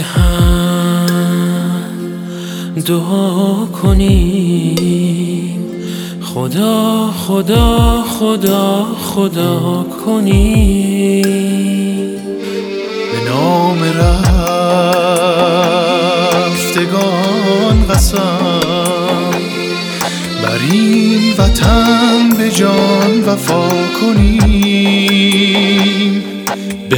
هم دعا کنیم، خدا خدا خدا خدا کنیم. به نام رفتگان قسم، بر این وطن به جان وفا کنیم. به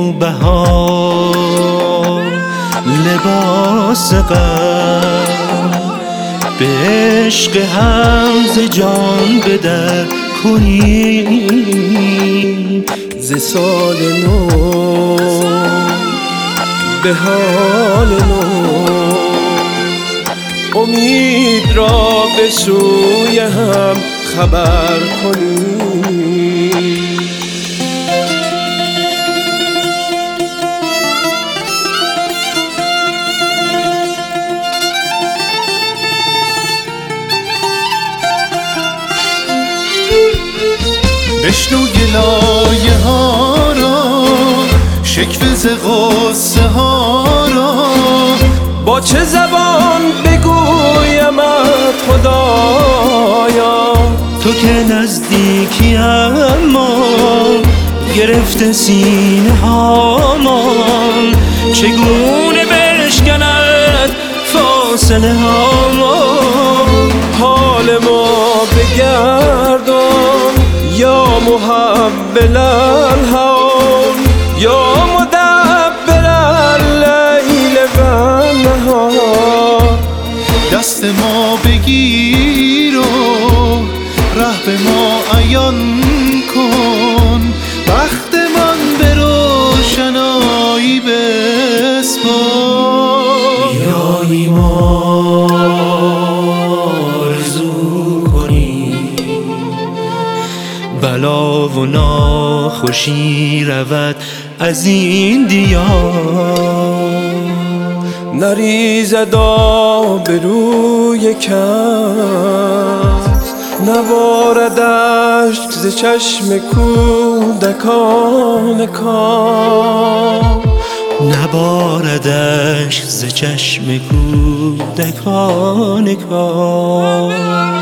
نوبهار لباس غم، به عشق هم ز جان به در کنیم. ز سال نو به حال نو، امید را به سوی هم خبر کنیم. بشنو گلایه ها را، شکوه ز غصه ها را. با چه زبان بگویمت خدایا؟ تو که نزدیکی اما گرفته سینه هامان. چگونه بشکند فاصله هامان؟ حال ما بگردان یا محول الهام، یا مدبر اللیل و النهار. دست ما بگیر و ره به ما عیان کن، بختمان به روشنایی بسپار. بیاییم آرزو کنیم، بلا و ناخوشی رود از این دیار. نریزد آب روی کس، نبارد اشک ز چشم کودکان کام. نبارد اشک ز چشم کودکان کام.